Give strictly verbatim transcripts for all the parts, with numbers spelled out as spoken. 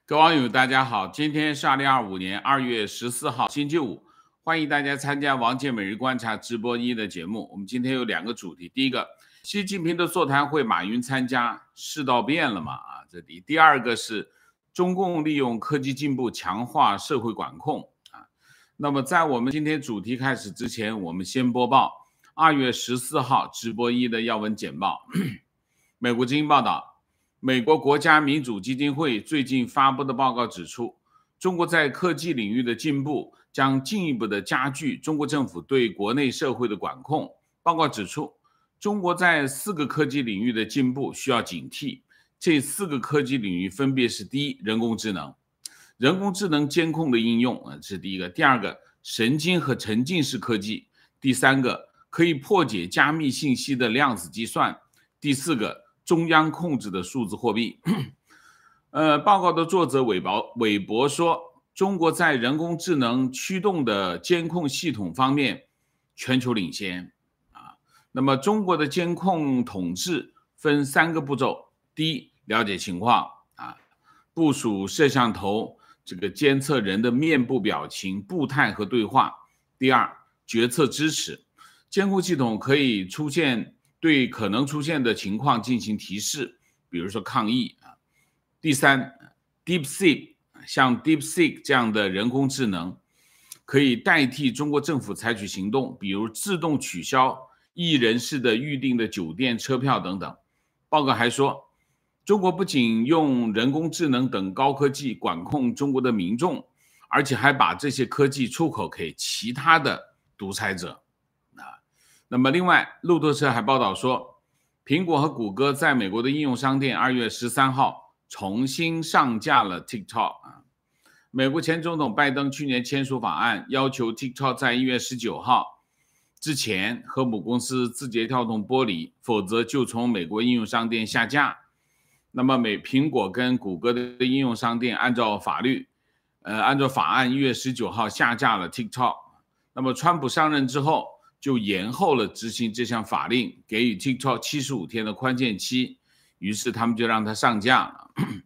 各位网友，大家好，今天是二零二五年二月十四号，星期五，欢迎大家参加王健每日观察直播一的节目。我们今天有两个主题，第一个，习近平的座谈会，马云参加，世道变了吗？啊，这里。第二个是中共利用科技进步强化社会管控啊。那么在我们今天主题开始之前，我们先播报二月十四号直播一的要闻简报。美国之音报道。美国国家民主基金会最近发布的报告指出，中国在科技领域的进步将进一步的加剧中国政府对国内社会的管控。报告指出，中国在四个科技领域的进步需要警惕。这四个科技领域分别是：第一，人工智能，人工智能监控的应用，这是第一个；第二个，神经和沉浸式科技；第三个，可以破解加密信息的量子计算；第四个，中央控制的数字货币。呃，报告的作者韦博韦博说，中国在人工智能驱动的监控系统方面全球领先啊。那么中国的监控统治分三个步骤：第一，了解情况啊，部署摄像头，这个监测人的面部表情、步态和对话；第二，决策支持，监控系统可以出现。对可能出现的情况进行提示，比如说抗议啊。第三 ，DeepSeek 像 DeepSeek 这样的人工智能可以代替中国政府采取行动，比如自动取消一人式的预定的酒店车票等等。报告还说，中国不仅用人工智能等高科技管控中国的民众，而且还把这些科技出口给其他的独裁者。那么另外，路透社还报道说，苹果和谷歌在美国的应用商店二月十三号重新上架了 TikTok 啊。美国前总统拜登去年签署法案，要求 TikTok 在一月十九号之前和母公司字节跳动剥离，否则就从美国应用商店下架。那么美苹果跟谷歌的应用商店按照法律，呃，按照法案一月十九号下架了 TikTok。那么川普上任之后，就延后了执行这项法令，给予 TikTok 七十五天的宽限期，于是他们就让它上架了。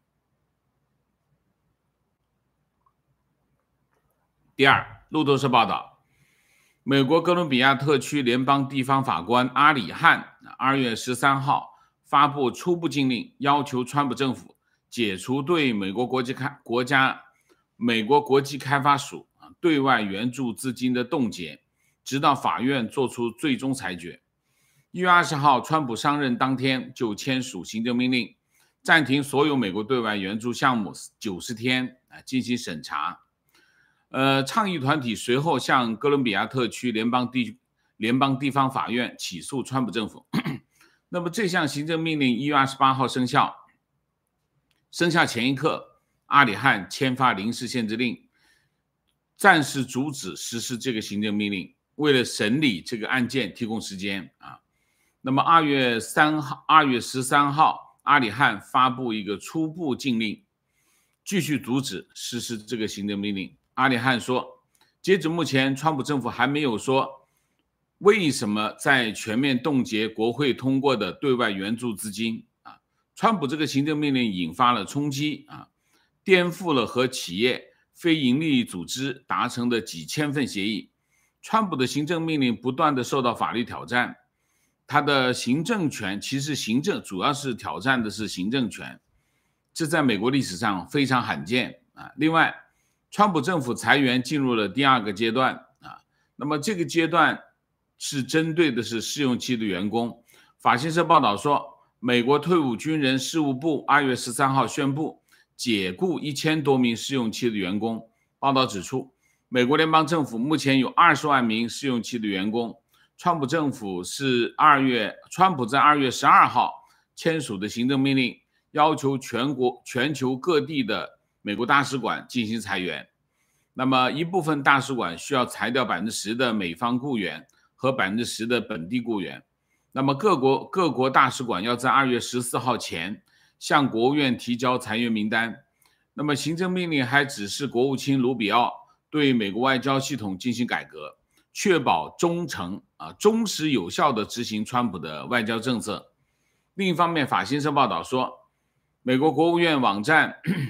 第二，路透社报道，美国哥伦比亚特区联邦地方法官阿里汉二月十三号发布初步禁令，要求川普政府解除对美国国际开国家美国国际开发署对外援助资金的冻结，直到法院作出最终裁决。一月二十号，川普上任当天就签署行政命令，暂停所有美国对外援助项目九十天进行审查。呃，倡议团体随后向哥伦比亚特区联邦地联邦地方法院起诉川普政府。那么这项行政命令一月二十八号生效，生效前一刻，阿里汉签发临时限制令，暂时阻止实施这个行政命令。为了审理这个案件提供时间啊，那么二月三号、二月十三号，阿里汉发布一个初步禁令，继续阻止实施这个行政命令。阿里汉说，截止目前，川普政府还没有说为什么在全面冻结国会通过的对外援助资金啊。川普这个行政命令引发了冲击啊，颠覆了和企业、非营利组织达成的几千份协议。川普的行政命令不断的受到法律挑战，他的行政权其实行政主要是挑战的是行政权，这在美国历史上非常罕见啊。另外，川普政府裁员进入了第二个阶段啊，那么这个阶段是针对的是试用期的员工。法新社报道说，美国退伍军人事务部二月十三号宣布解雇一千多名试用期的员工。报道指出，美国联邦政府目前有二十万名试用期的员工。川普政府是二月，川普在二月十二号签署的行政命令，要求全国、全球各地的美国大使馆进行裁员。那么一部分大使馆需要裁掉百分之十的美方雇员和百分之十的本地雇员。那么各国各国大使馆要在二月十四号前向国务院提交裁员名单。那么行政命令还指示国务卿卢比奥对美国外交系统进行改革，确保忠诚啊忠实有效地执行川普的外交政策。另一方面，法新社报道说，美国国务院网站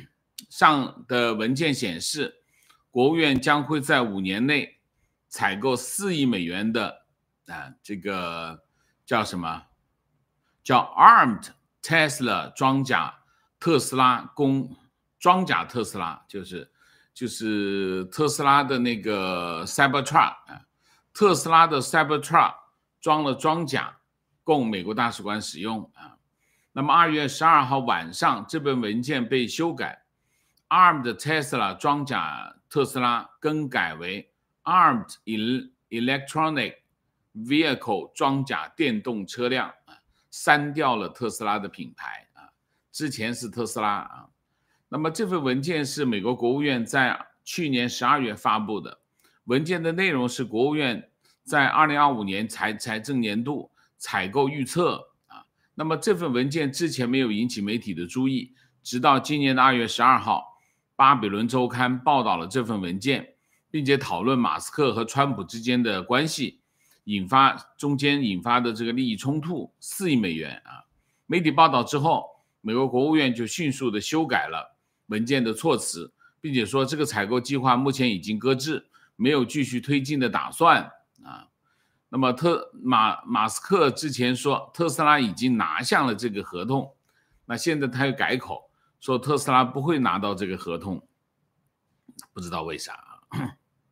上的文件显示，国务院将会在五年内采购四亿美元的啊，这个叫什么？叫 Armed Tesla 装甲特斯拉供装甲特斯拉，就是就是特斯拉的那个 Cybertruck 啊，特斯拉的 Cybertruck 装了装甲，供美国大使馆使用啊。那么二月十二号晚上，这份文件被修改 ，Armed Tesla 装甲特斯拉更改为 Armed Electronic Vehicle 装甲电动车辆啊，删掉了特斯拉的品牌啊，之前是特斯拉啊。那么这份文件是美国国务院在去年十二月发布的，文件的内容是国务院在二零二五年财财政年度采购预测啊。那么这份文件之前没有引起媒体的注意，直到今年的二月十二号，巴比伦周刊报道了这份文件，并且讨论马斯克和川普之间的关系，引发中间引发的这个利益冲突，四亿美元啊。媒体报道之后，美国国务院就迅速的修改了文件的措辞，并且说这个采购计划目前已经搁置，没有继续推进的打算啊。那么特马马斯克之前说特斯拉已经拿下了这个合同，那现在他又改口说特斯拉不会拿到这个合同，不知道为啥啊。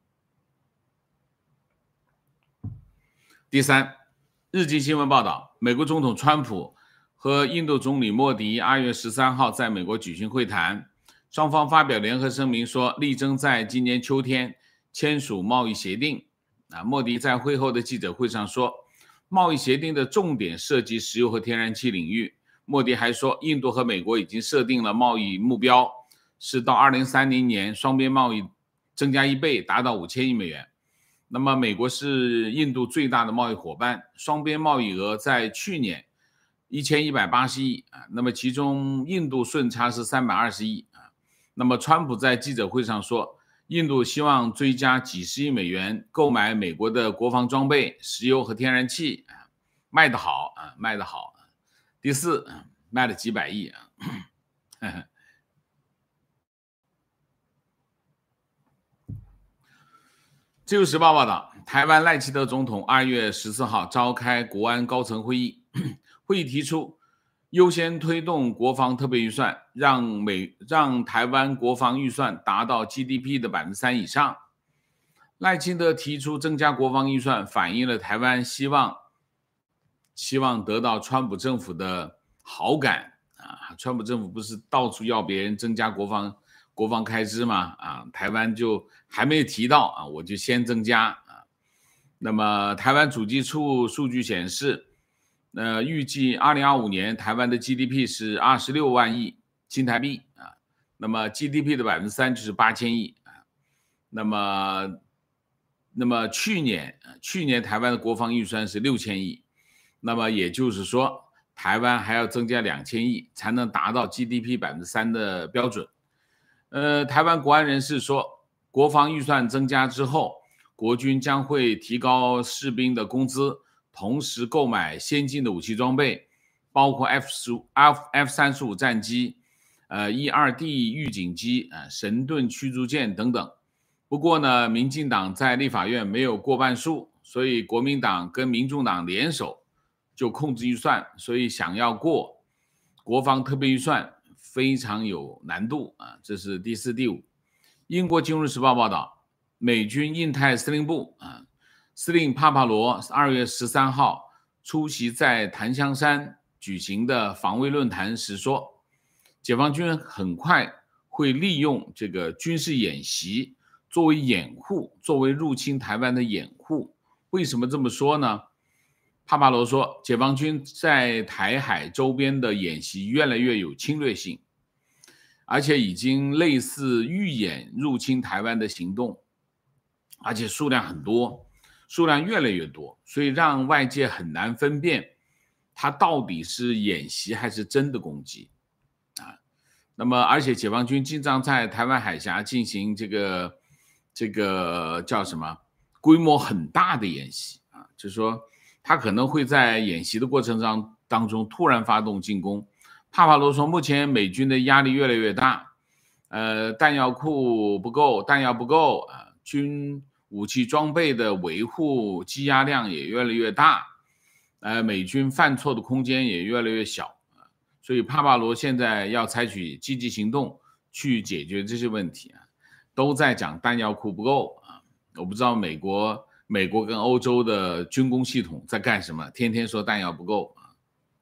第三，日经新闻报道，美国总统川普和印度总理莫迪二月十三号在美国举行会谈，双方发表联合声明说，力争在今年秋天签署贸易协定。啊，莫迪在会后的记者会上说，贸易协定的重点涉及石油和天然气领域。莫迪还说，印度和美国已经设定了贸易目标，是到二零三零年双边贸易增加一倍，达到五千亿美元。那么美国是印度最大的贸易伙伴，双边贸易额在去年一千一百八十亿啊，那么其中印度顺差是三百二十亿啊。那么川普在记者会上说，印度希望追加几十亿美元购买美国的国防装备、石油和天然气啊，卖得好啊，卖得好。第四，卖了几百亿啊。自由时报报道，台湾赖清德总统二月十四号召开国安高层会议，会议提出优先推动国防特别预算，让美让台湾国防预算达到 G D P 的百分之三以上。赖清德提出增加国防预算，反映了台湾希望希望得到川普政府的好感啊。川普政府不是到处要别人增加国防国防开支吗？啊，台湾就还没有提到啊，我就先增加啊。那么台湾主计处数据显示，呃，预计二零二五年台湾的 G D P 是二十六万亿新台币啊，那么 G D P 的百分之三就是八千亿啊。那么，那么去年去年台湾的国防预算是六千亿，那么也就是说，台湾还要增加两千亿才能达到 G D P 百分之三的标准。呃，台湾国安人士说，国防预算增加之后，国军将会提高士兵的工资，同时购买先进的武器装备，包括 F 十五、F 三十五战机、呃 E 二 D 预警机、呃神盾驱逐舰等等。不过呢，民进党在立法院没有过半数，所以国民党跟民众党联手就控制预算，所以想要过国防特别预算非常有难度啊。这是第四、第五。英国金融时报报道，美军印太司令部啊，司令帕帕罗二月十三号出席在檀香山举行的防卫论坛时说，解放军很快会利用这个军事演习作为掩护，作为入侵台湾的掩护。为什么这么说呢？帕帕罗说，解放军在台海周边的演习越来越有侵略性，而且已经类似预演入侵台湾的行动，而且数量很多，数量越来越多，所以让外界很难分辨它到底是演习还是真的攻击啊。那么，而且解放军经常在台湾海峡进行这个这个叫什么规模很大的演习啊，就是说他可能会在演习的过程当当中突然发动进攻。帕帕罗说，目前美军的压力越来越大， 呃，弹药库不够，弹药不够啊，军武器装备的维护积压量也越来越大，呃，美军犯错的空间也越来越小，所以帕帕罗现在要采取积极行动去解决这些问题啊，都在讲弹药库不够啊，我不知道美国美国跟欧洲的军工系统在干什么，天天说弹药不够啊。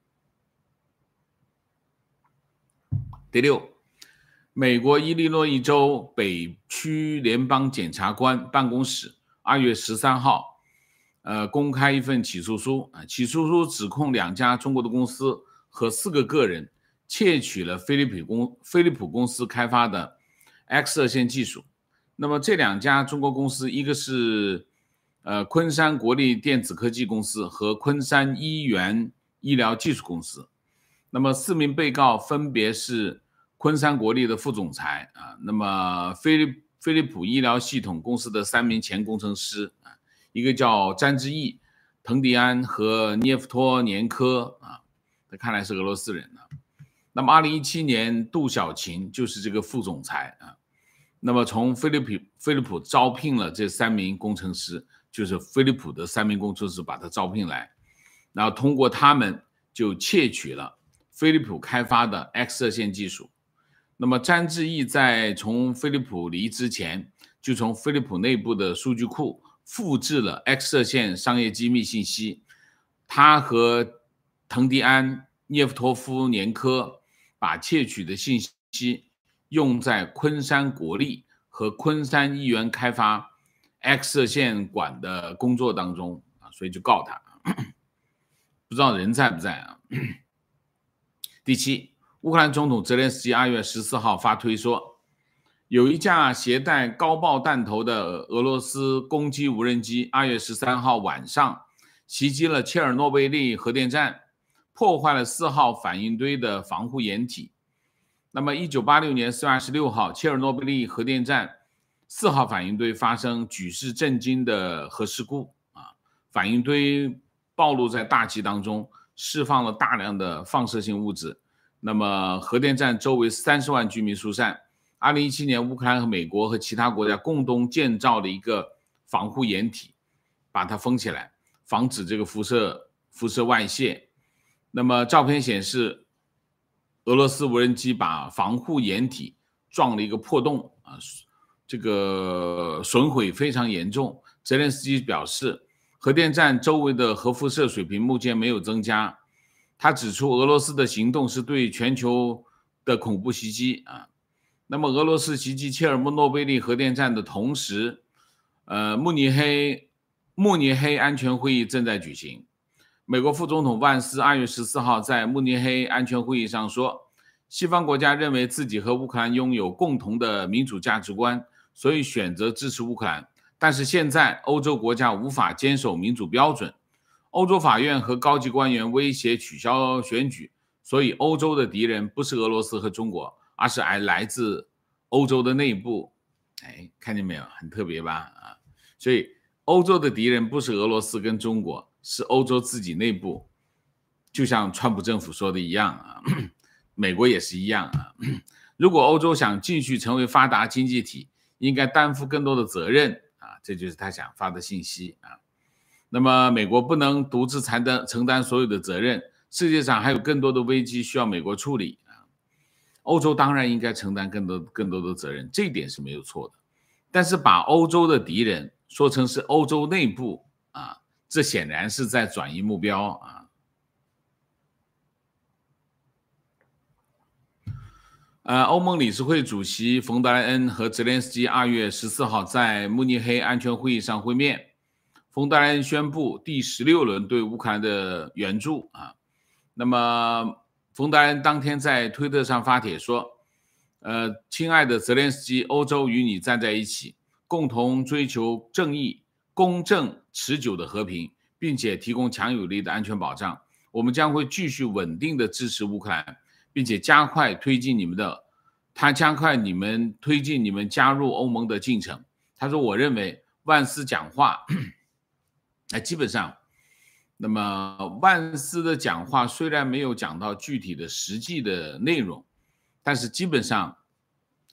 第六。美国伊利诺伊州北区联邦检察官办公室二月十三号，呃，公开一份起诉书啊，起诉书指控两家中国的公司和四个个人窃取了飞利浦公飞利浦公司开发的 X 射线技术。那么这两家中国公司，一个是呃昆山国立电子科技公司和昆山医源医疗技术公司。那么四名被告分别是昆山国立的副总裁啊，那么飞利飞利浦医疗系统公司的三名前工程师啊，一个叫詹之毅、滕迪安和涅夫托年科啊，这看来是俄罗斯人啊。那么二零一七年，杜小琴就是这个副总裁啊。那么从飞利浦飞利浦招聘了这三名工程师，就是飞利浦的三名工程师把他招聘来，然后通过他们就窃取了飞利浦开发的 X 射线技术。那么詹志毅在从飞利浦离职前，就从飞利浦内部的数据库复制了 X 射线商业机密信息。他和滕迪安、涅夫托夫年科把窃取的信息用在昆山国立和昆山医源开发 X 射线管的工作当中啊，所以就告他。不知道人在不在啊？第七。乌克兰总统泽连斯基二月十四号发推说，有一架携带高爆弹头的俄罗斯攻击无人机二月十三号晚上袭击了切尔诺贝利核电站，破坏了四号反应堆的防护掩体。那么一九八六年四月二十六号，切尔诺贝利核电站四号反应堆发生举世震惊的核事故啊，反应堆暴露在大气当中，释放了大量的放射性物质。那么核电站周围三十万居民疏散。二零一七年，乌克兰和美国和其他国家共同建造了一个防护掩体，把它封起来，防止这个辐射辐射外泄。那么照片显示，俄罗斯无人机把防护掩体撞了一个破洞啊，这个损毁非常严重。泽连斯基表示，核电站周围的核辐射水平目前没有增加。他指出，俄罗斯的行动是对全球的恐怖袭击啊。那么，俄罗斯袭击切尔诺贝利核电站的同时，呃，慕尼黑慕尼黑安全会议正在举行。美国副总统万斯二月十四号在慕尼黑安全会议上说，西方国家认为自己和乌克兰拥有共同的民主价值观，所以选择支持乌克兰。但是现在欧洲国家无法坚守民主标准。欧洲法院和高级官员威胁取消选举，所以欧洲的敌人不是俄罗斯和中国，而是来自欧洲的内部。哎，看见没有，很特别吧？啊，所以欧洲的敌人不是俄罗斯跟中国，是欧洲自己内部。就像川普政府说的一样啊，美国也是一样啊。如果欧洲想继续成为发达经济体，应该担负更多的责任啊，这就是他想发的信息啊。那么美国不能独自承担承担所有的责任，世界上还有更多的危机需要美国处理啊。欧洲当然应该承担更多更多的责任，这一点是没有错的。但是把欧洲的敌人说成是欧洲内部啊，这显然是在转移目标啊。呃，欧盟理事会主席冯德莱恩和泽连斯基二月十四号在慕尼黑安全会议上会面。冯德莱恩宣布第十六轮对乌克兰的援助啊。那么冯德莱恩当天在推特上发帖说，呃，亲爱的泽连斯基，欧洲与你站在一起，共同追求正义、公正、持久的和平，并且提供强有力的安全保障。我们将会继续稳定的支持乌克兰，并且加快推进你们的，他加快你们推进你们加入欧盟的进程。他说，我认为万斯讲话哎，基本上，那么万斯的讲话虽然没有讲到具体的实际的内容，但是基本上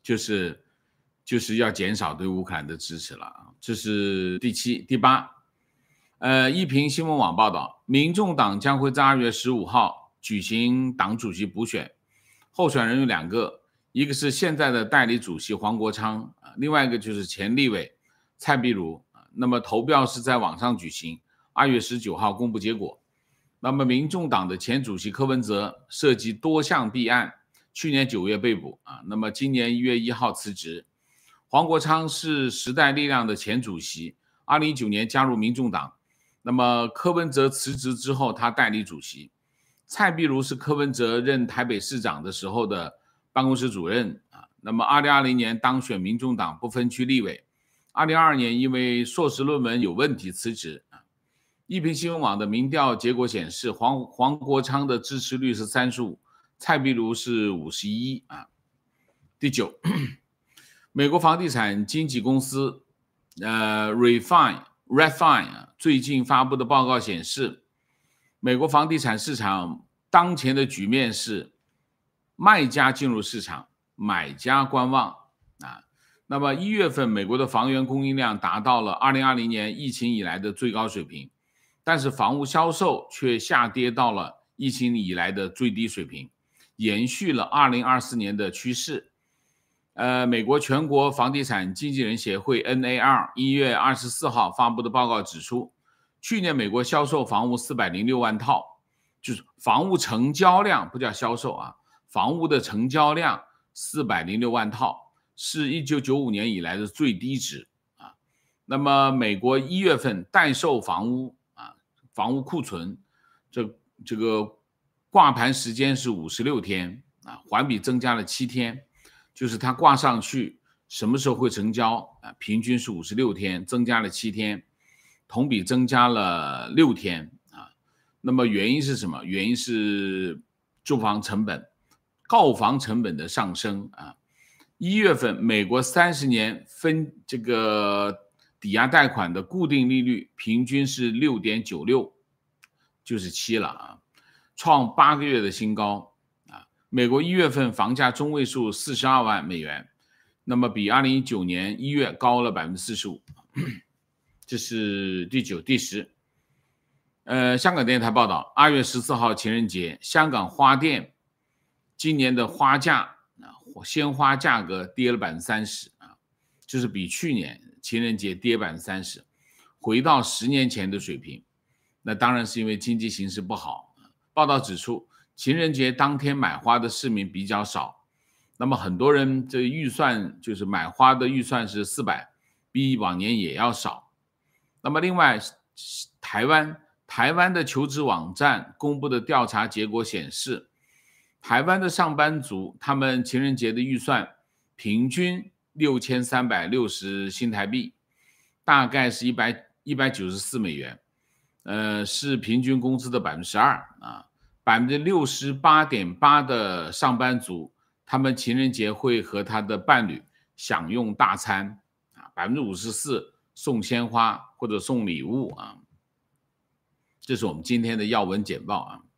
就是就是要减少对乌克兰的支持了啊。这是第七、第八。呃，一评新闻网报道，民众党将会在二月十五号举行党主席补选，候选人有两个，一个是现在的代理主席黄国昌，另外一个就是前立委蔡壁如。那么投票是在网上举行，二月十九号公布结果。那么民众党的前主席柯文哲涉及多项弊案，去年九月被捕啊，那么今年一月一号辞职。黄国昌是时代力量的前主席，二零一九年加入民众党。那么柯文哲辞职之后，他代理主席。蔡壁如是柯文哲任台北市长的时候的办公室主任啊。那么二零二零年当选民众党不分区立委，二零二二年因为硕士论文有问题辞职啊。一评新闻网的民调结果显示，黄黄国昌的支持率是三十五，蔡壁如是五十一啊。第九，美国房地产经纪公司呃 Refine Refine 最近发布的报告显示，美国房地产市场当前的局面是卖家进入市场，买家观望啊。那么一月份美国的房源供应量达到了二零二零年疫情以来的最高水平，但是房屋销售却下跌到了疫情以来的最低水平，延续了二零二四年的趋势。呃，美国全国房地产经纪人协会 N A R 一月二十四号发布的报告指出，去年美国销售房屋四百零六万套，就是房屋成交量，不叫销售啊，房屋的成交量四百零六万套，是一九九五年以来的最低值啊。那么美国一月份待售房屋啊，房屋库存这这个挂牌时间是五十六天啊，环比增加了七天。就是它挂上去什么时候会成交啊？平均是五十六天，增加了七天，同比增加了六天啊。那么原因是什么？原因是住房成本、购房成本的上升啊。一月份美国三十年分这个抵押贷款的固定利率平均是 六点九六， 就是七了啊，创八个月的新高。美国一月份房价中位数四十二万美元，那么比二零一九年一月高了 百分之四十五。 这是第九。第十，呃，香港电台报道，二月十四号情人节，香港花店今年的花价鲜花价格跌了 百分之三十 啊，就是比去年情人节跌 百分之三十， 回到十年前的水平。那当然是因为经济形势不好。报道指出，情人节当天买花的市民比较少，那么很多人这预算就是买花的预算是四百，比往年也要少。那么另外，台湾台湾的求职网站公布的调查结果显示，台湾的上班族他们情人节的预算平均六千三百六十新台币，大概是一百一百九十四美元，呃，是平均工资的 百分之十二 啊。百分之六十八点八 的上班族，他们情人节会和他的伴侣享用大餐啊， 百分之五十四 送鲜花或者送礼物啊。这是我们今天的要闻简报啊。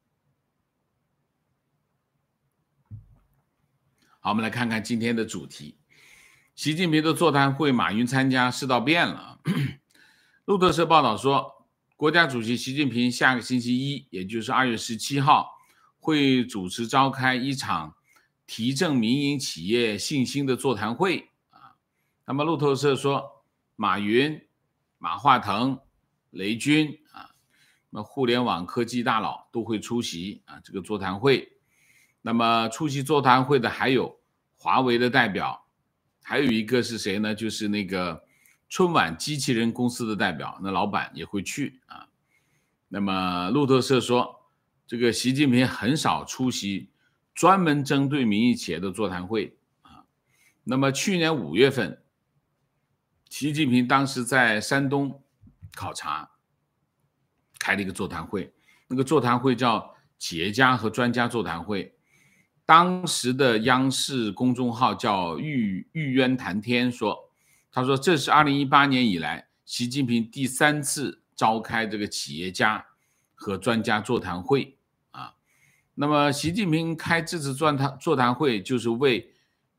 好，我们来看看今天的主题。习近平的座谈会，马云参加，世道变了。路透社报道说，国家主席习近平下个星期一，也就是二月十七号，会主持召开一场提振民营企业信心的座谈会啊。那么路透社说，马云、马化腾、雷军啊，那互联网科技大佬都会出席啊这个座谈会。那么出席座谈会的还有华为的代表，还有一个是谁呢？就是那个春晚机器人公司的代表，那老板也会去啊。那么路透社说，这个习近平很少出席专门针对民营企业的座谈会啊。那么去年五月份，习近平当时在山东考察，开了一个座谈会，那个座谈会叫企业家和专家座谈会。当时的央视公众号叫玉玉渊谈天说，他说这是二零一八年以来习近平第三次召开这个企业家和专家座谈会啊。那么习近平开这次座谈座谈会，就是为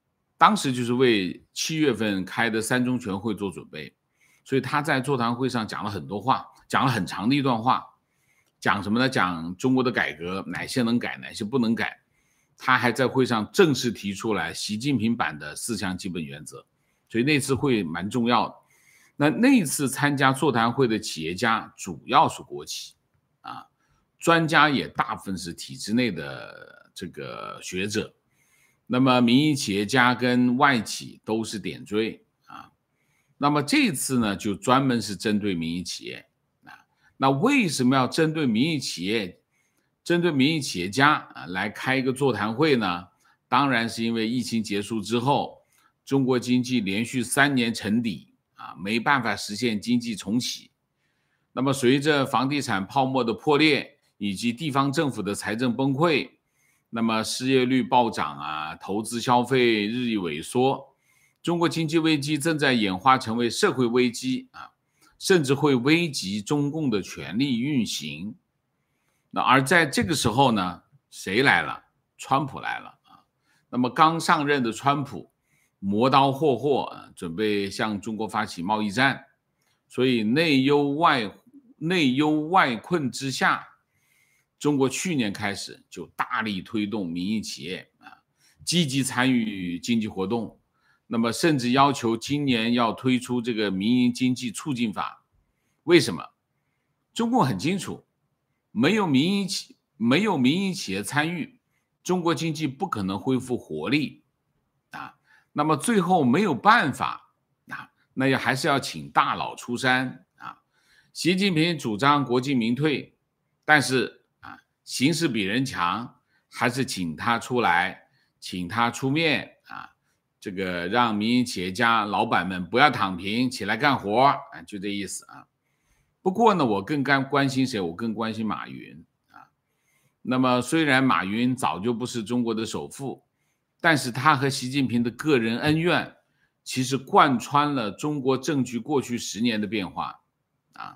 当时就是为七月份开的三中全会做准备，所以他在座谈会上讲了很多话，讲了很长的一段话，讲什么呢？讲中国的改革哪些能改，哪些不能改。他还在会上正式提出来习近平版的四项基本原则，所以那次会蛮重要的。那那次参加座谈会的企业家主要是国企啊，专家也大部分是体制内的这个学者，那么民营企业家跟外企都是点缀啊。那么这次呢，就专门是针对民营企业啊。那为什么要针对民营企业？针对民营企业家啊来开一个座谈会呢？当然是因为疫情结束之后，中国经济连续三年沉底啊，没办法实现经济重启。那么随着房地产泡沫的破裂，以及地方政府的财政崩溃，那么失业率暴涨啊，投资消费日益萎缩，中国经济危机正在演化成为社会危机啊，甚至会危及中共的权力运行。那而在这个时候呢，谁来了？川普来了啊。那么刚上任的川普磨刀霍霍啊，准备向中国发起贸易战，所以内忧外内忧外困之下，中国去年开始就大力推动民营企业啊，积极参与经济活动，那么甚至要求今年要推出这个民营经济促进法。为什么？中共很清楚。没有民营企没有民营企业参与，中国经济不可能恢复活力啊。那么最后没有办法啊，那也还是要请大佬出山啊。习近平主张国进民退，但是啊，形势比人强，还是请他出来，请他出面啊，这个让民营企业家老板们不要躺平，起来干活啊，就这意思啊。不过呢，我更关心谁？我更关心马云啊。那么虽然马云早就不是中国的首富，但是他和习近平的个人恩怨，其实贯穿了中国政局过去十年的变化啊。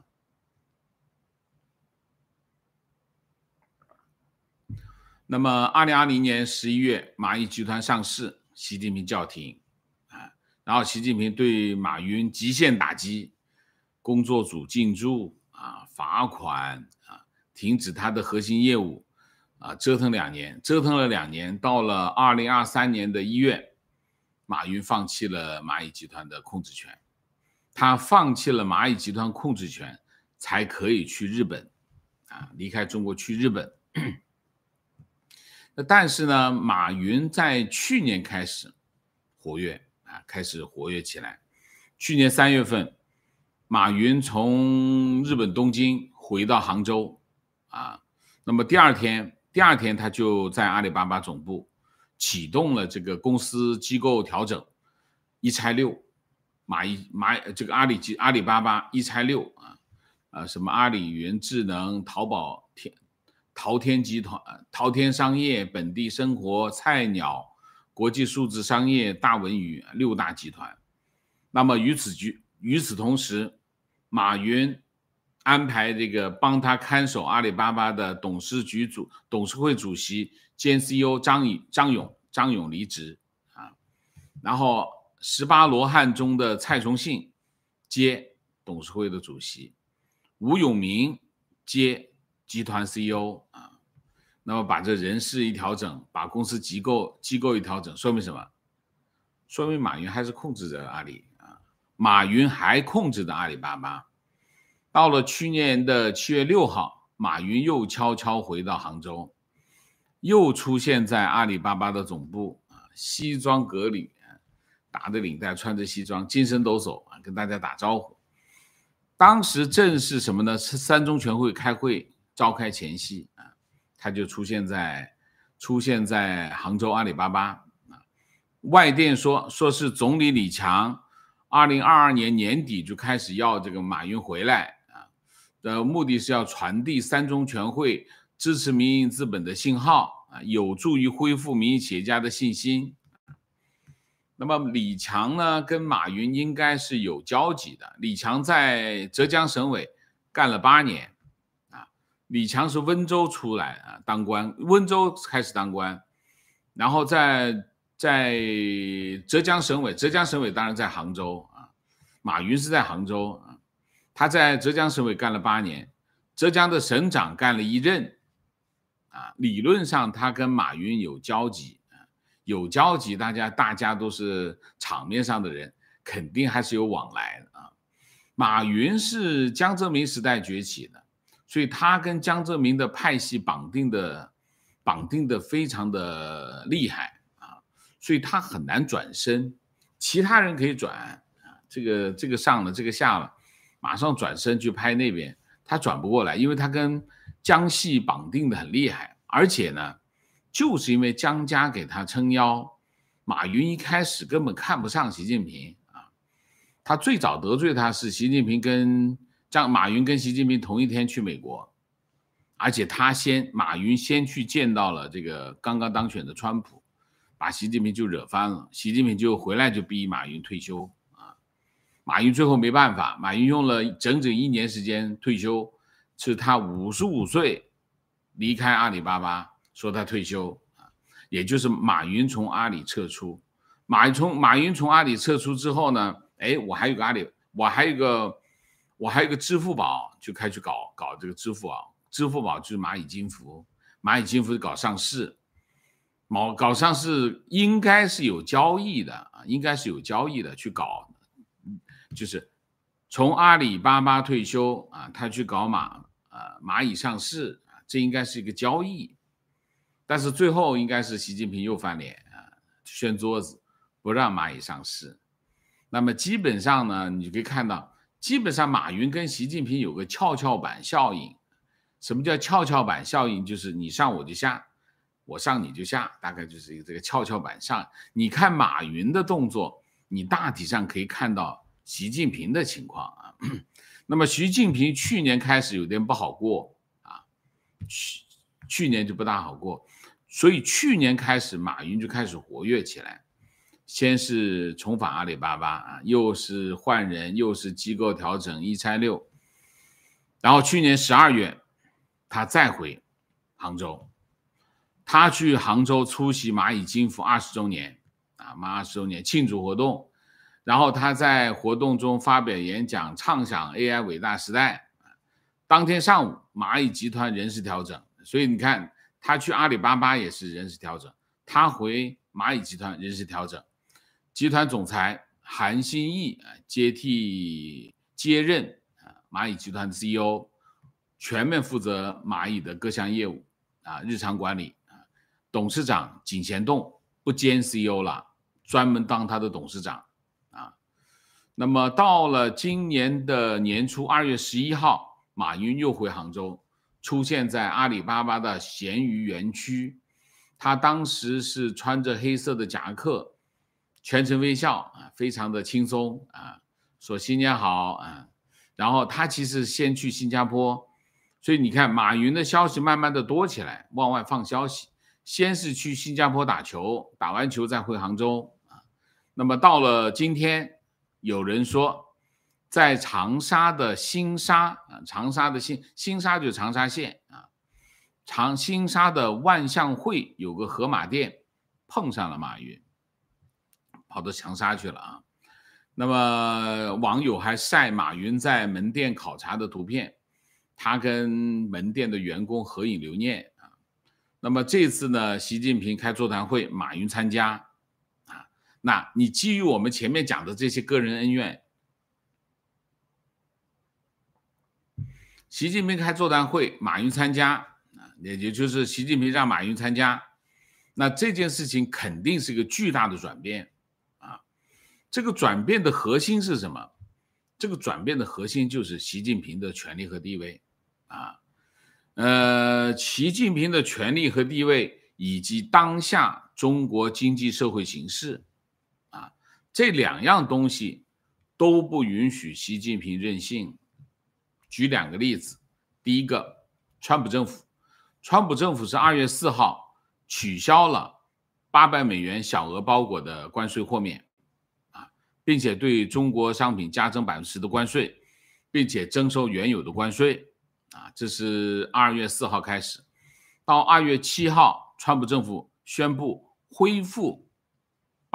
那么二零二零年十一月，蚂蚁集团上市，习近平叫停啊，然后习近平对马云极限打击。工作组进驻啊，罚款啊，停止他的核心业务啊，折腾两年，折腾了两年，到了二零二三年的一月，马云放弃了蚂蚁集团的控制权。他放弃了蚂蚁集团控制权，才可以去日本啊，离开中国去日本。但是呢，马云在去年开始活跃啊，开始活跃起来。去年三月份。马云从日本东京回到杭州啊，那么第二天，第二天他就在阿里巴巴总部启动了这个公司机构调整，一拆六，蚂蚁蚂这个阿里阿里巴巴一拆六啊，啊什么阿里云智能、淘宝天、淘天集团、淘天商业、本地生活、菜鸟、国际数字商业、大文娱六大集团。那么与此局。与此同时，马云安排这个帮他看守阿里巴巴的董事局主、董事会主席兼 C E O 张勇、张勇、张勇离职啊，然后十八罗汉中的蔡崇信接董事会的主席，吴永明接集团 C E O 啊，那么把这人事一调整，把公司机构机构一调整，说明什么？说明马云还是控制着阿里。马云还控制的阿里巴巴，到了去年的七月六号，马云又悄悄回到杭州，又出现在阿里巴巴的总部啊，西装革履，打着领带，穿着西装，精神抖擞啊，跟大家打招呼。当时正是什么呢？是三中全会开会召开前夕啊，他就出现在出现在杭州阿里巴巴啊。外电说说是总理李强。二零二二年年底就开始要这个马云回来啊，的目的是要传递三中全会支持民营资本的信号啊，有助于恢复民营企业家的信心。那么李强呢，跟马云应该是有交集的。李强在浙江省委干了八年啊，李强是温州出来啊当官，温州开始当官，然后在在浙江省委，浙江省委当然在杭州啊，马云是在杭州啊，他在浙江省委干了八年，浙江的省长干了一任啊，理论上他跟马云有交集啊，有交集，大家大家都是场面上的人，肯定还是有往来的啊。马云是江泽民时代崛起的，所以他跟江泽民的派系绑定的绑定的非常的厉害啊，所以他很难转身。其他人可以转啊，这个这个上了，这个下了，马上转身去拍那边，他转不过来，因为他跟江系绑定的很厉害，而且呢，就是因为江家给他撑腰，马云一开始根本看不上习近平。他最早得罪他是习近平跟张马云跟习近平同一天去美国，而且他先马云先去见到了这个刚刚当选的川普，把习近平就惹翻了，习近平就回来就逼马云退休啊，马云最后没办法，马云用了整整一年时间退休，是他五十五岁离开阿里巴巴，说他退休啊，也就是马云从阿里撤出，马云从马云从阿里撤出之后呢？哎，我还有个阿里，我还有一个，我还有一个支付宝，就开始搞搞这个支付宝。支付宝就是蚂蚁金服，蚂蚁金服搞上市，搞搞上市应该是有交易的啊，应该是有交易的去搞，就是从阿里巴巴退休啊，他去搞蚂啊蚂蚁上市啊，这应该是一个交易，但是最后应该是习近平又翻脸啊，掀桌子不让蚂蚁上市。那么基本上呢，你可以看到，基本上马云跟习近平有个跷跷板效应。什么叫跷跷板效应？就是你上我就下，我上你就下，大概就是一个这个跷跷板上。你看马云的动作，你大体上可以看到习近平的情况啊。那么习近平去年开始有点不好过啊，去去年就不大好过，所以去年开始马云就开始活跃起来。先是重返阿里巴巴啊，又是换人，又是机构调整，一拆六。然后去年十二月，他再回杭州，他去杭州出席蚂蚁金服二十周年啊，蚂二十周年庆祝活动。然后他在活动中发表演讲，畅想 A I 伟大时代。当天上午，蚂蚁集团人事调整，所以你看，他去阿里巴巴也是人事调整，他回蚂蚁集团人事调整。集团总裁韩新义接替接任蚂蚁集团的 C E O， 全面负责蚂蚁的各项业务啊，日常管理啊。董事长井贤栋不兼 C E O 了，专门当他的董事长啊。那么到了今年的年初二月十一号，马云又回杭州，出现在阿里巴巴的闲鱼园区。他当时是穿着黑色的夹克，全程微笑啊，非常的轻松啊，说新年好啊。然后他其实先去新加坡，所以你看马云的消息慢慢的多起来，往外放消息，先是去新加坡打球，打完球再回杭州啊。那么到了今天，有人说在长沙的新沙啊，长沙的新新沙就是长沙县啊，长新沙的万象汇有个盒马店，碰上了马云。跑到长沙去了啊，那么网友还晒马云在门店考察的图片，他跟门店的员工合影留念啊。那么这次呢，习近平开座谈会，马云参加啊。那你基于我们前面讲的这些个人恩怨，习近平开座谈会，马云参加啊，也就是习近平让马云参加，那这件事情肯定是一个巨大的转变。这个转变的核心是什么？这个转变的核心就是习近平的权力和地位啊，呃，习近平的权力和地位以及当下中国经济社会形势啊，这两样东西都不允许习近平任性。举两个例子，第一个，川普政府，川普政府是二月四号取消了八百美元小额包裹的关税豁免。并且对中国商品加征百分之十的关税，并且征收原有的关税，啊，这是二月四号开始。到二月七号，川普政府宣布恢复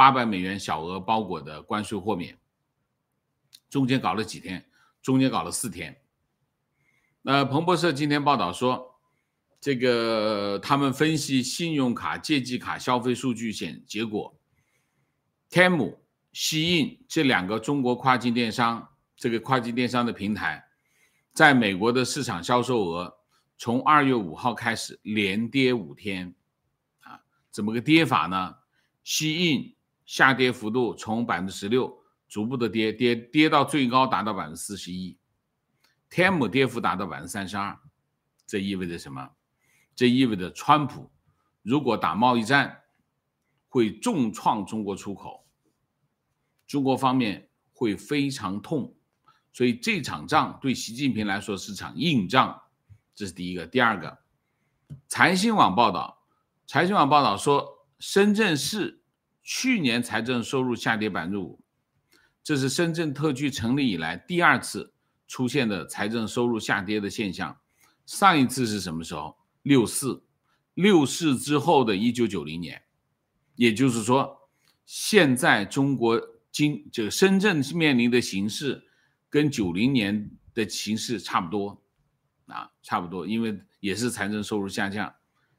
八百美元小额包裹的关税豁免，中间搞了几天？中间搞了四天。那彭博社今天报道说，这个他们分析信用卡、借记卡消费数据显结果 ，Temu、西印这两个中国跨境电商，这个跨境电商的平台，在美国的市场销售额从二月五号开始连跌五天，啊，怎么个跌法呢？西印下跌幅度从 百分之十六 逐步的跌，跌跌到最高达到 百分之四十一， Temu 跌幅达到 百分之三十二， 这意味着什么？这意味着川普如果打贸易战会重创中国出口，中国方面会非常痛，所以这场仗对习近平来说是场硬仗，这是第一个。第二个，财新网报道，财新网报道说，深圳市去年财政收入下跌 百分之五， 这是深圳特区成立以来第二次出现的财政收入下跌的现象。上一次是什么时候？六四，六四之后的一九九零年，也就是说，现在中国经这个深圳面临的形势跟九零年的形势差不多啊，差不多，因为也是财政收入下降。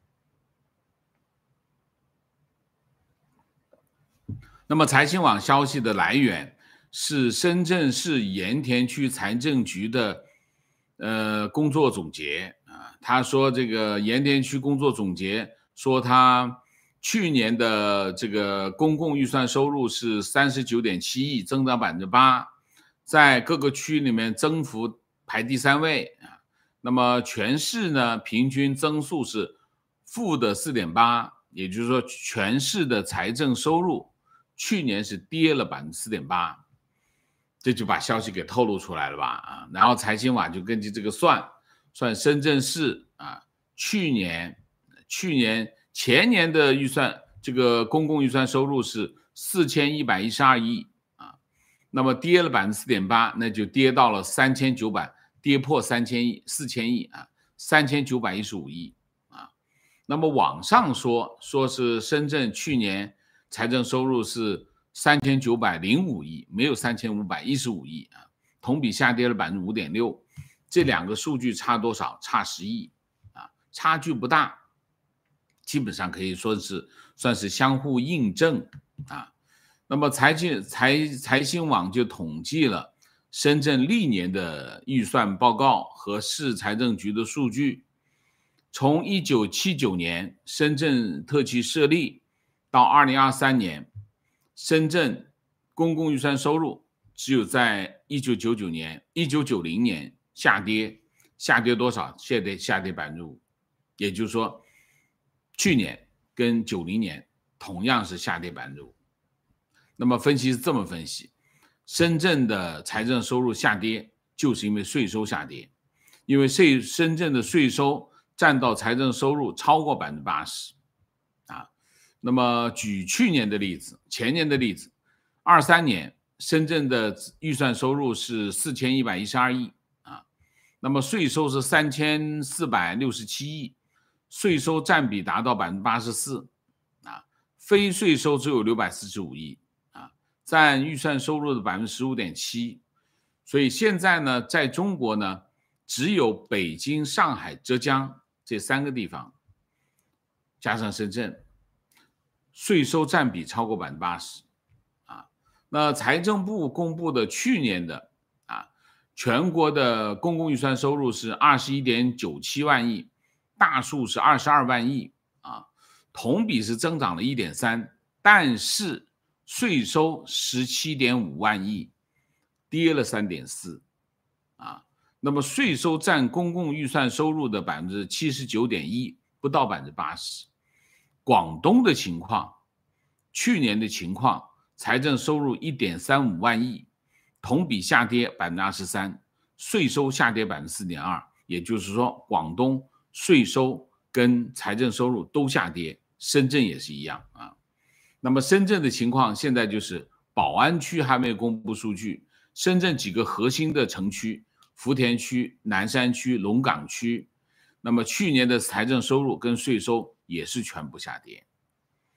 那么财新网消息的来源是深圳市盐田区财政局的呃工作总结啊，他说这个盐田区工作总结说他去年的这个公共预算收入是 三十九点七亿，增长 百分之八， 在各个区里面增幅排第三位啊。那么全市呢平均增速是负的 四点八， 也就是说全市的财政收入去年是跌了 百分之四点八， 这就把消息给透露出来了吧啊。然后财新网就根据这个算算深圳市啊，去年去年前年的预算，这个公共预算收入是四千一百一十二亿啊，那么跌了 百分之四点八， 那就跌到了三千九百，跌破三千亿四千亿啊，三千九百一十五亿啊。那么网上说说是深圳去年财政收入是三千九百零五亿，没有三千五百一十五亿啊，同比下跌了 百分之五点六， 这两个数据差多少？差十亿啊，差距不大，基本上可以说是算是相互印证啊。那么财经财财新网就统计了深圳历年的预算报告和市财政局的数据，从一九七九年深圳特区设立到二零二三年，深圳公共预算收入只有在一九九九年、一九九零年下跌，下跌多少？下跌下跌 百分之五， 也就是说，去年跟九零年同样是下跌 百分之五。那么分析是这么分析，深圳的财政收入下跌就是因为税收下跌，因为税深圳的税收占到财政收入超过 百分之八十 啊。那么举去年的例子，前年的例子，二三年深圳的预算收入是四千一百一十二亿啊，那么税收是三千四百六十七亿，税收占比达到 百分之八十四 啊，非税收只有六百四十五亿啊，占预算收入的 百分之十五点七。 所以现在呢，在中国呢，只有北京、上海、浙江这三个地方加上深圳，税收占比超过 百分之八十 啊。那财政部公布的去年的啊全国的公共预算收入是 二十一点九七万亿，大数是二十二万亿啊，同比是增长了 一点三， 但是税收 十七点五万亿，跌了 三点四 啊。那么税收占公共预算收入的 百分之七十九点一， 不到 百分之八十。广东的情况，去年的情况，财政收入 一点三五万亿，同比下跌 百分之二十三， 税收下跌 百分之四点二， 也就是说广东税收跟财政收入都下跌，深圳也是一样啊。那么深圳的情况现在就是宝安区还没有公布数据，深圳几个核心的城区，福田区、南山区、龙岗区，那么去年的财政收入跟税收也是全部下跌。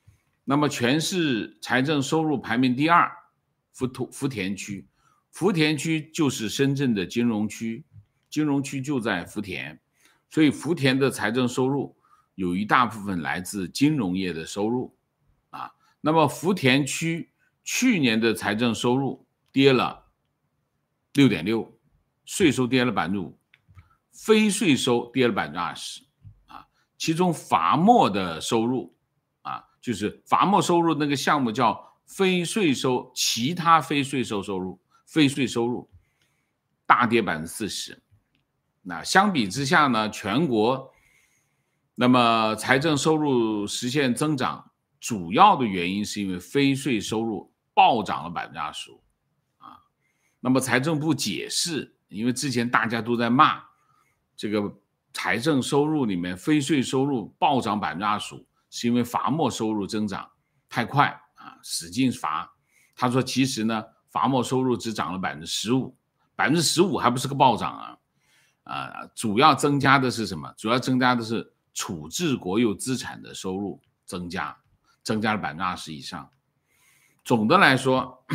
那么全市财政收入排名第二，福土福田区，福田区就是深圳的金融区，金融区就在福田，所以福田的财政收入有一大部分来自金融业的收入啊。那么福田区去年的财政收入跌了 六点六， 税收跌了 百分之五， 非税收跌了 百分之二十 啊。其中罚没的收入啊，就是罚没收入那个项目叫非税收其他非税收收入，非税收入大跌 百分之四十。 那相比之下呢，全国那么财政收入实现增长，主要的原因是因为非税收入暴涨了 百分之二十五 啊。那么财政部解释，因为之前大家都在骂这个财政收入里面非税收入暴涨 百分之二十五， 是因为罚没收入增长太快啊，使劲罚。他说其实呢，罚没收入只涨了 百分之十五， 百分之十五 还不是个暴涨啊。啊，主要增加的是什么？主要增加的是处置国有资产的收入增加，增加了 百分之二十 以上。总的来说，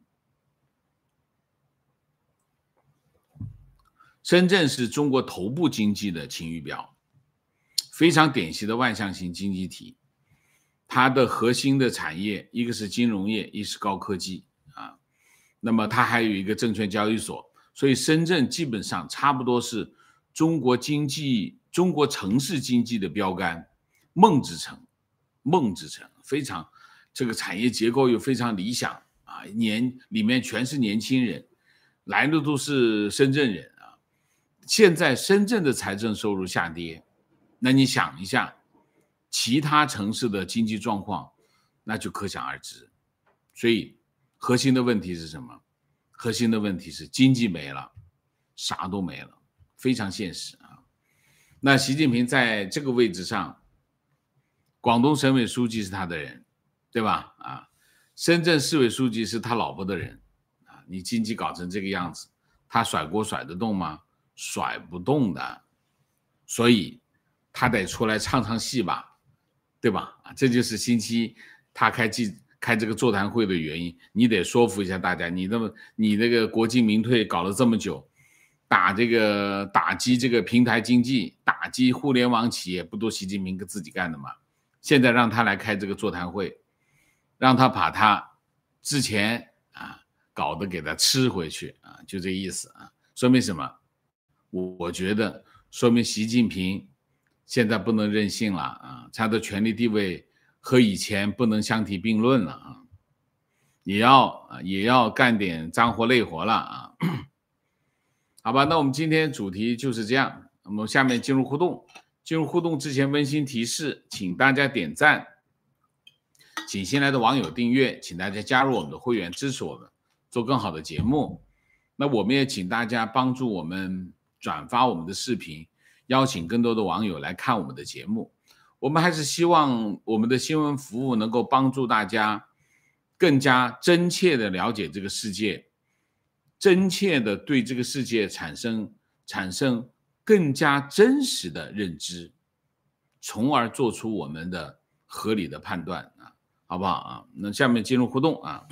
深圳是中国头部经济的晴雨表，非常典型的万象型经济体。它的核心的产业，一个是金融业，一是高科技啊。那么它还有一个证券交易所，所以深圳基本上差不多是中国经济、中国城市经济的标杆，梦之城，梦之城，非常这个产业结构又非常理想啊，年里面全是年轻人，来的都是深圳人。现在深圳的财政收入下跌，那你想一下其他城市的经济状况，那就可想而知。所以核心的问题是什么？核心的问题是经济没了，啥都没了，非常现实啊。那习近平在这个位置上，广东省委书记是他的人，对吧？啊，深圳市委书记是他老婆的人啊，你经济搞成这个样子，他甩锅甩得动吗？甩不动的，所以他得出来唱唱戏吧，对吧？这就是星期他开记开这个座谈会的原因，你得说服一下大家，你那么你那个国进民退搞了这么久，打这个打击这个平台经济，打击互联网企业，不都习近平自己干的吗？现在让他来开这个座谈会，让他把他之前啊搞的给他吃回去啊，就这意思啊，说明什么？我觉得说明习近平现在不能任性了啊，他的权力地位和以前不能相提并论了啊，也要也要干点脏活累活了啊。好吧，那我们今天主题就是这样，我们下面进入互动。进入互动之前温馨提示，请大家点赞，请新来的网友订阅，请大家加入我们的会员，支持我们做更好的节目。那我们也请大家帮助我们转发我们的视频，邀请更多的网友来看我们的节目。我们还是希望我们的新闻服务能够帮助大家更加真切的了解这个世界，真切的对这个世界产生产生更加真实的认知，从而做出我们的合理的判断啊，好不好啊？那下面进入互动啊。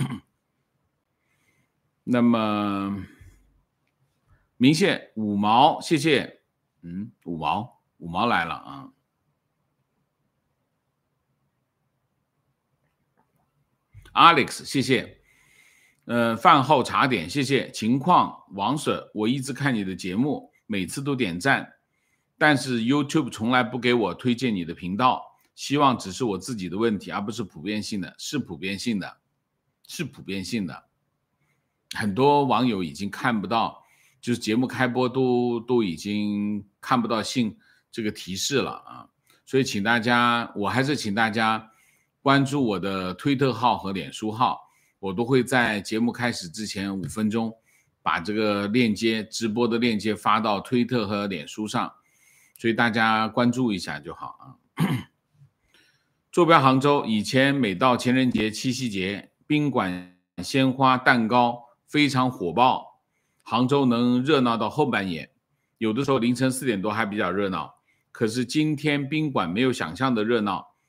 那么明谢五毛，谢谢，嗯，五毛，五毛来了啊。Alex， 谢谢。呃，饭后茶点，谢谢。情况王 Sir， 我一直看你的节目，每次都点赞，但是 YouTube 从来不给我推荐你的频道，希望只是我自己的问题，而不是普遍性的。是普遍性的，是普遍性的。很多网友已经看不到，就是节目开播都都已经看不到信这个提示了啊，所以请大家，我还是请大家关注我的推特号和脸书号，我都会在节目开始之前五分钟把这个链接直播的链接发到推特和脸书上，所以大家关注一下就好啊。坐标杭州，以前每到情人节、七夕节，宾馆鲜花蛋糕非常火爆，杭州能热闹到后半夜，有的时候凌晨四点多还比较热闹，可是今天宾馆没有想象的热闹。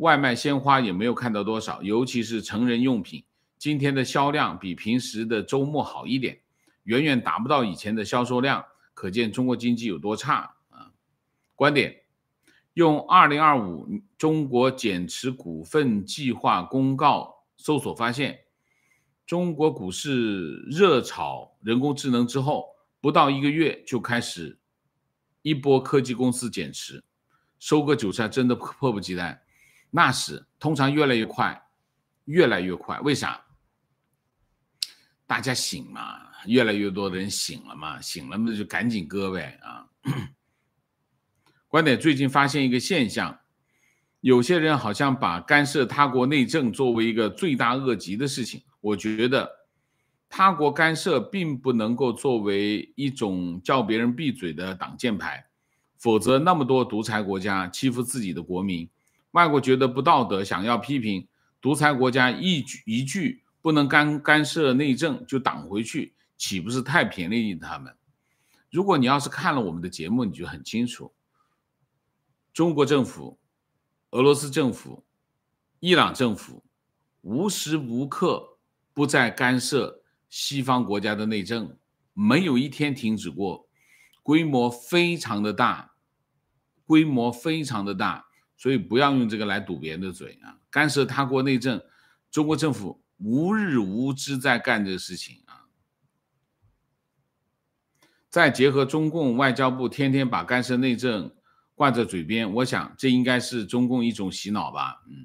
外卖鲜花也没有看到多少，尤其是成人用品，今天的销量比平时的周末好一点，远远达不到以前的销售量，可见中国经济有多差啊。观点：用二零二五中国减持股份计划公告搜索发现，中国股市热炒人工智能之后，不到一个月就开始一波科技公司减持，收割韭菜真的迫不及待。那时通常越来越快，越来越快，为啥？大家醒嘛，越来越多的人醒了嘛，醒了嘛就赶紧割呗啊。观点：最近发现一个现象，有些人好像把干涉他国内政作为一个罪大恶极的事情。我觉得他国干涉并不能够作为一种叫别人闭嘴的挡箭牌，否则那么多独裁国家欺负自己的国民，外国觉得不道德，想要批评独裁国家一句一句不能干干涉内政就挡回去，岂不是太便宜他们？如果你要是看了我们的节目，你就很清楚，中国政府、俄罗斯政府、伊朗政府无时无刻不在干涉西方国家的内政，没有一天停止过，规模非常的大，规模非常的大，所以不要用这个来堵别人的嘴啊！干涉他国内政，中国政府无日无之在干这个事情啊！再结合中共外交部天天把干涉内政挂在嘴边，我想这应该是中共一种洗脑吧。嗯。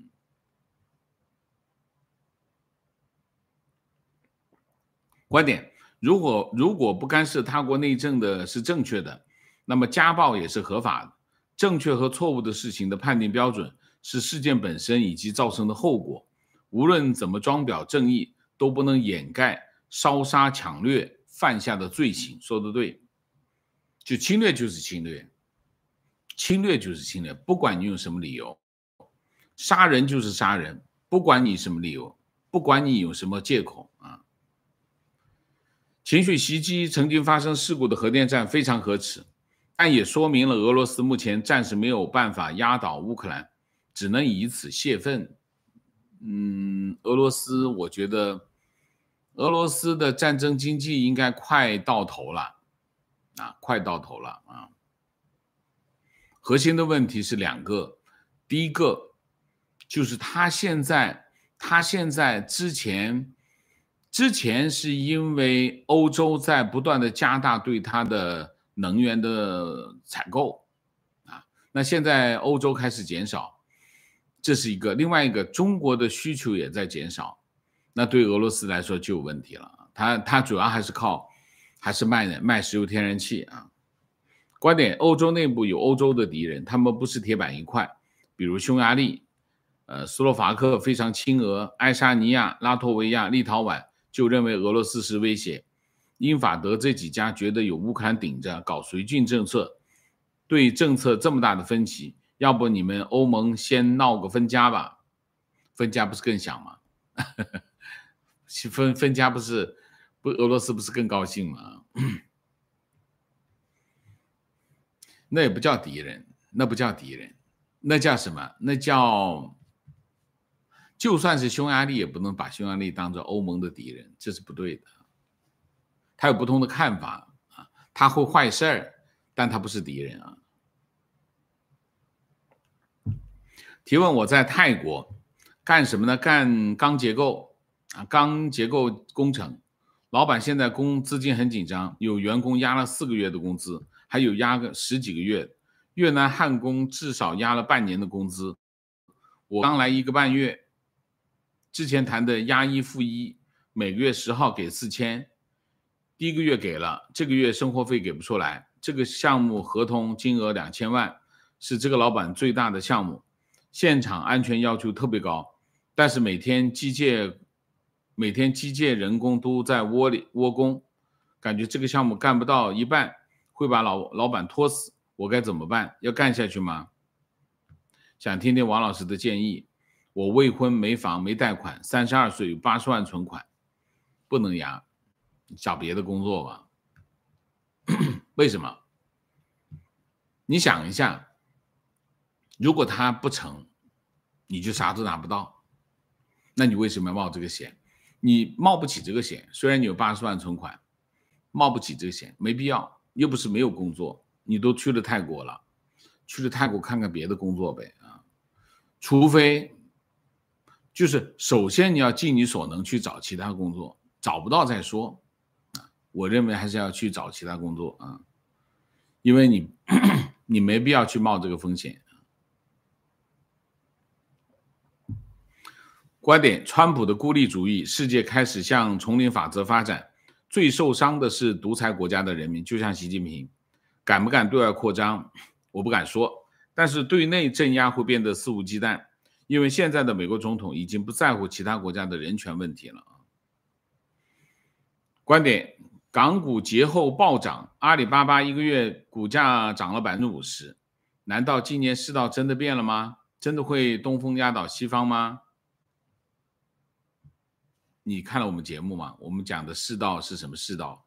观点：如果如果不干涉他国内政的是正确的，那么家暴也是合法的。正确和错误的事情的判定标准是事件本身以及造成的后果，无论怎么装表正义，都不能掩盖烧杀抢掠犯下的罪行。说得对，就侵略就是侵略，侵略就是侵略，不管你用什么理由；杀人就是杀人，不管你什么理由，不管你有什么借口啊。情绪袭击曾经发生事故的核电站非常可耻，但也说明了俄罗斯目前暂时没有办法压倒乌克兰，只能以此泄愤。嗯，俄罗斯，我觉得俄罗斯的战争经济应该快到头了啊，快到头了啊。核心的问题是两个，第一个就是他现在，他现在之前。之前是因为欧洲在不断的加大对它的能源的采购啊，那现在欧洲开始减少，这是一个。另外一个，中国的需求也在减少，那对俄罗斯来说就有问题了。它它主要还是靠还是卖卖石油天然气啊。观点：欧洲内部有欧洲的敌人，他们不是铁板一块，比如匈牙利、呃斯洛伐克非常亲俄，爱沙尼亚、拉脱维亚、立陶宛就认为俄罗斯是威胁，英法德这几家觉得有乌克兰顶着，搞绥靖政策，对政策这么大的分歧，要不你们欧盟先闹个分家吧？分家不是更想吗？分分家不是不俄罗斯不是更高兴吗？那也不叫敌人，那不叫敌人，那叫什么？那叫。就算是匈牙利，也不能把匈牙利当作欧盟的敌人，这是不对的。他有不同的看法啊，他会坏事儿，但他不是敌人啊。提问：我在泰国干什么呢？干钢结构啊，钢结构工程。老板现在工资金很紧张，有员工压了四个月的工资，还有压个十几个月。越南焊工至少压了半年的工资。我刚来一个半月。之前谈的押一付一，每个月十号给四千，第一个月给了，这个月生活费给不出来。这个项目合同金额两千万，是这个老板最大的项目，现场安全要求特别高，但是每天机械每天机械人工都在窝里窝工，感觉这个项目干不到一半会把老老板拖死，我该怎么办？要干下去吗？想听听王老师的建议。我未婚没房没贷款，三十二岁有八十万存款，不能押，找别的工作吧。为什么？你想一下，如果他不成， 你就啥都拿不到。那你为什么要冒这个险？你冒不起这个险，虽然你有八十万存款，冒不起这个险，没必要。又不是没有工作，你都去了泰国了，去了泰国看看别的工作呗啊！除非就是首先你要尽你所能去找其他工作，找不到再说啊。我认为还是要去找其他工作啊，因为你你没必要去冒这个风险。观点：川普的孤立主义，世界开始向丛林法则发展，最受伤的是独裁国家的人民，就像习近平，敢不敢对外扩张？我不敢说，但是对内镇压会变得肆无忌惮，因为现在的美国总统已经不在乎其他国家的人权问题了。观点：港股节后暴涨，阿里巴巴一个月股价涨了 百分之五十， 难道今年世道真的变了吗？真的会东风压倒西方吗？你看了我们节目吗？我们讲的世道是什么世道？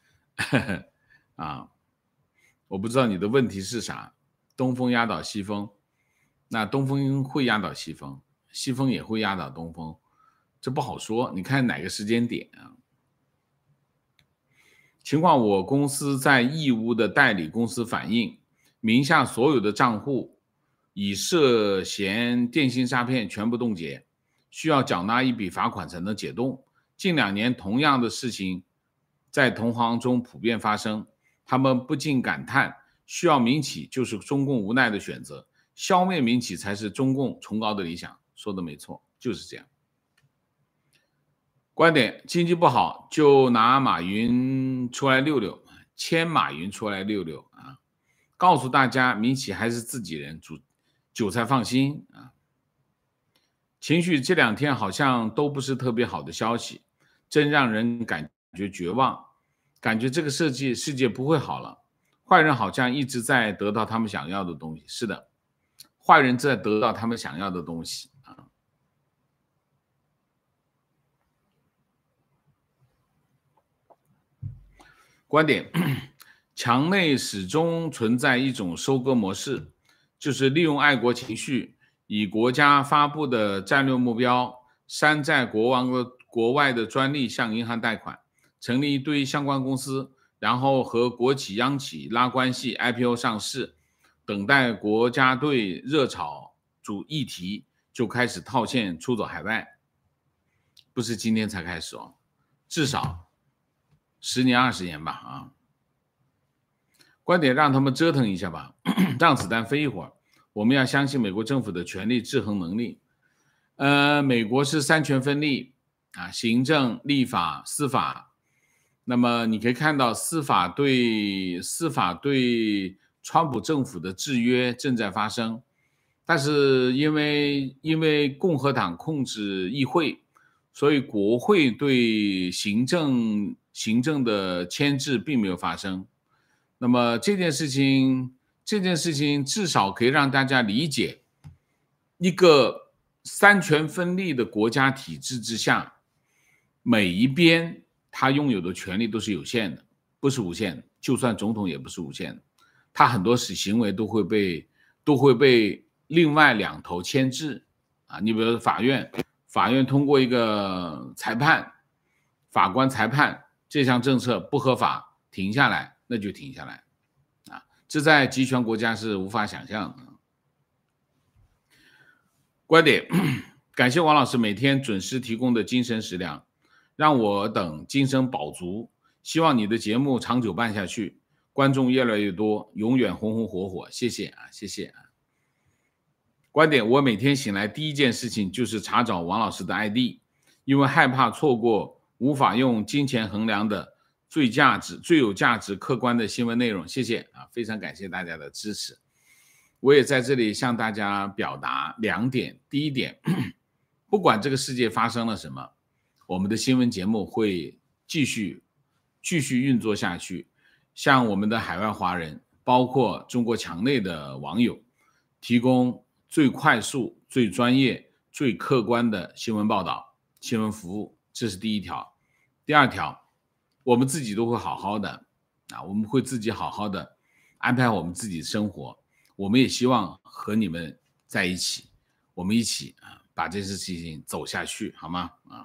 啊，我不知道你的问题是啥。东风压倒西风，那东风会压倒西风，西风也会压倒东风，这不好说。你看哪个时间点啊？情况：我公司在义乌的代理公司反映，名下所有的账户以涉嫌电信诈骗全部冻结。需要缴纳一笔罚款才能解冻。近两年同样的事情在同行中普遍发生，他们不禁感叹，需要民企就是中共无奈的选择，消灭民企才是中共崇高的理想。说的没错，就是这样。观点：经济不好就拿马云出来溜溜，牵马云出来溜溜啊！告诉大家，民企还是自己人，主韭菜放心啊！情绪这两天好像都不是特别好的消息，真让人感觉绝望，感觉这个世界世界不会好了。坏人好像一直在得到他们想要的东西。是的，坏人在得到他们想要的东西啊。观点：墙内始终存在一种收割模式，就是利用爱国情绪，以国家发布的战略目标，山寨国王的国外的专利向银行贷款，成立一堆相关公司，然后和国企央企拉关系 I P O 上市，等待国家队热炒主议题就开始套现出走海外。不是今天才开始哦，至少十年二十年吧啊！观点：让他们折腾一下吧，让子弹飞一会儿。我们要相信美国政府的权力制衡能力。呃，美国是三权分立啊，行政、立法、司法。那么你可以看到，司法对司法对川普政府的制约正在发生，但是因为因为共和党控制议会，所以国会对行政行政的牵制并没有发生。那么这件事情。这件事情至少可以让大家理解，一个三权分立的国家体制之下，每一边他拥有的权利都是有限的，不是无限的，就算总统也不是无限的，他很多行为都会被都会被另外两头牵制啊。你比如说法院，法院通过一个裁判，法官裁判这项政策不合法，停下来，那就停下来。这在集权国家是无法想象的。观点：感谢王老师每天准时提供的精神食粮，让我等精神饱足。希望你的节目长久办下去，观众越来越多，永远红红火火。谢谢啊，谢谢啊。观点：我每天醒来第一件事情就是查找王老师的 I D， 因为害怕错过无法用金钱衡量的最价值、最有价值、客观的新闻内容。谢谢啊，非常感谢大家的支持。我也在这里向大家表达两点。第一点，不管这个世界发生了什么，我们的新闻节目会继续继续运作下去，向我们的海外华人，包括中国墙内的网友，提供最快速、最专业、最客观的新闻报道、新闻服务。这是第一条。第二条，我们自己都会好好的啊，我们会自己好好的安排我们自己的生活。我们也希望和你们在一起， 我们一起啊把这件事情走下去，好吗？啊。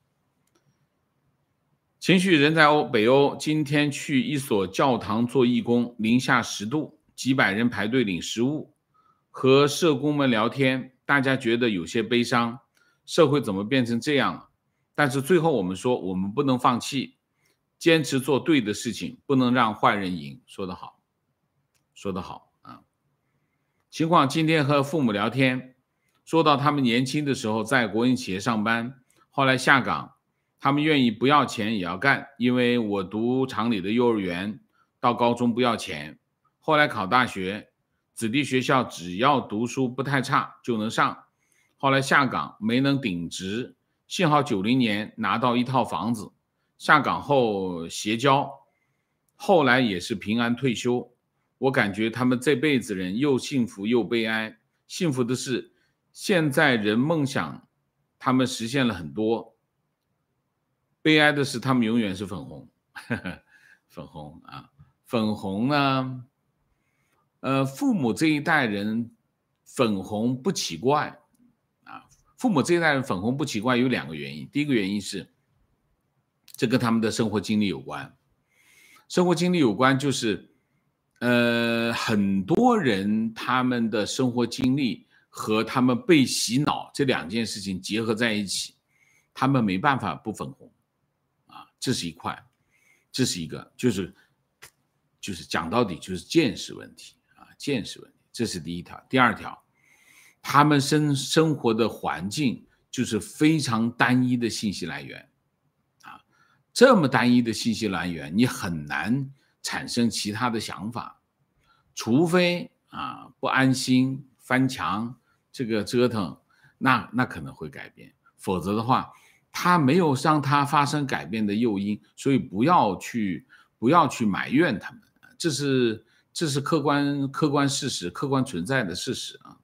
情绪人在欧北欧，今天去一所教堂做义工，零下十度，几百人排队领食物，和社工们聊天，大家觉得有些悲伤，社会怎么变成这样了？但是最后我们说，我们不能放弃，坚持做对的事情，不能让坏人赢。说得好，说得好啊！情况今天和父母聊天，说到他们年轻的时候在国营企业上班，后来下岗。他们愿意不要钱也要干，因为我读厂里的幼儿园，到高中不要钱，后来考大学，子弟学校只要读书不太差就能上，后来下岗没能顶职，幸好九零年拿到一套房子，下岗后协交，后来也是平安退休。我感觉他们这辈子人又幸福又悲哀，幸福的是现在人梦想他们实现了很多，悲哀的是他们永远是粉红。呵呵，粉红啊，粉红呢呃，父母这一代人粉红不奇怪啊，父母这一代人粉红不奇怪有两个原因。第一个原因是这跟他们的生活经历有关，生活经历有关就是呃，很多人他们的生活经历和他们被洗脑这两件事情结合在一起，他们没办法不粉红啊，这是一块，这是一个，就是就是讲到底就是见识问题啊，见识问题，这是第一条。第二条，他们生生活的环境就是非常单一的信息来源啊，这么单一的信息来源，你很难产生其他的想法，除非啊不安心翻墙这个折腾，那那可能会改变，否则的话，他没有让他发生改变的诱因，所以不要去不要去埋怨他们，这是这是客观客观事实，客观存在的事实啊。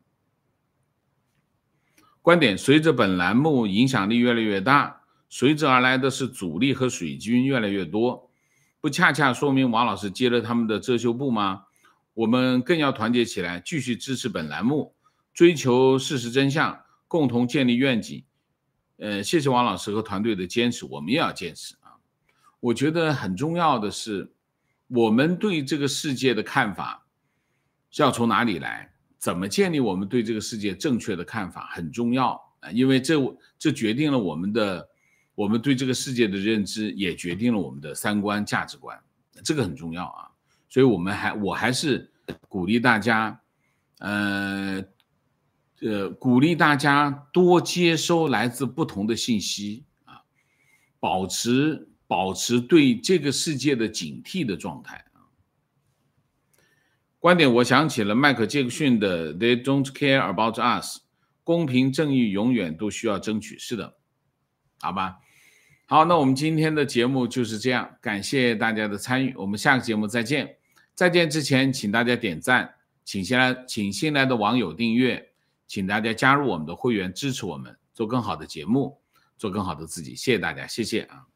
观点：随着本栏目影响力越来越大，随之而来的是阻力和水军越来越多，不恰恰说明王老师接了他们的遮羞布吗？我们更要团结起来，继续支持本栏目，追求事实真相，共同建立愿景。呃，谢谢王老师和团队的坚持，我们也要坚持啊。我觉得很重要的是，我们对这个世界的看法是要从哪里来？怎么建立我们对这个世界正确的看法很重要啊，因为这这决定了我们的我们对这个世界的认知，也决定了我们的三观价值观，这个很重要啊。所以我们还我还是鼓励大家，呃呃，鼓励大家多接收来自不同的信息啊，保持保持对这个世界的警惕的状态。观点，我想起了迈克·杰克逊的 They don't care about us， 公平正义永远都需要争取。是的，好吧。好，那我们今天的节目就是这样，感谢大家的参与，我们下个节目再见。再见之前，请大家点赞，请新来请新来的网友订阅，请大家加入我们的会员，支持我们做更好的节目，做更好的自己。谢谢大家，谢谢啊。